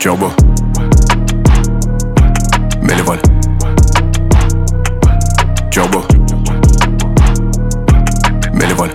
Turbo. Mets les voiles. Turbo. Mets les voiles.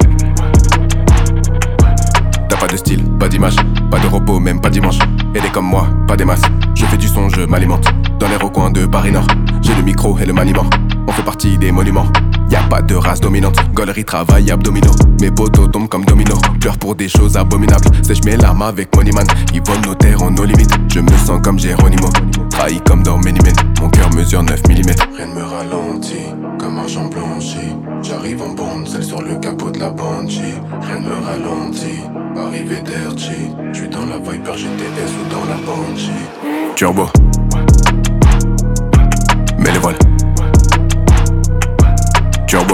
T'as pas de style, pas d'image, pas de repos, même pas dimanche. Et des comme moi, pas des masses. Je fais du son, je m'alimente. Dans les recoins de Paris Nord, j'ai le micro et le maniement. On fait partie des monuments. Y'a pas de race dominante, gaulerie, travail, abdominaux. Mes potos tombent comme domino, pleure pour des choses abominables. Sèche mes larmes avec Moneyman, ils volent nos terres en nos limites. Je me sens comme Geronimo, trahi comme dans Many Men. Mon cœur mesure 9 mm. Rien ne me ralentit, comme argent blanchi. J'arrive en bande, celle sur le capot de la Banshee. Rien ne me ralentit, arrivé dirty. J'suis dans la Viper GTS ou dans la Banshee. Turbo. Mets les voiles. Turbo.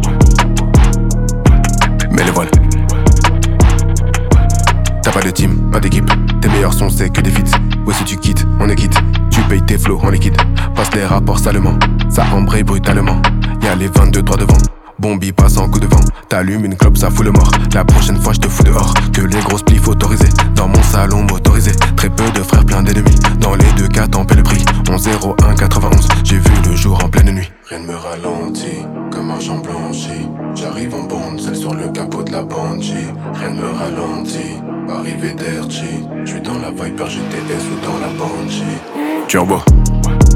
Mets les voiles. T'as pas de team, pas d'équipe. Tes meilleurs sons c'est que des feats. Ouais si tu quittes, on est quitte. Tu payes tes flots en liquide. Passe les rapports salement. Ça embraye brutalement. Y'a les 22-3 devant. Bombi passe en coup de vent. T'allumes une clope, ça fout le mort. La prochaine fois je te fous dehors. Que les grosses plifs autorisées. Dans mon salon motorisé. Très peu de frères, plein d'ennemis. Dans les deux cas t'en paies le prix. 11-01-91. J'ai vu le jour en pleine nuit. Rien ne me ralentit, comme argent blanchi. J'arrive en bande, celle sur le capot de la Banshee. Rien ne me ralentit, arrivé dirty. J'suis dans la Viper GTS ou dans la Banshee. Turbo.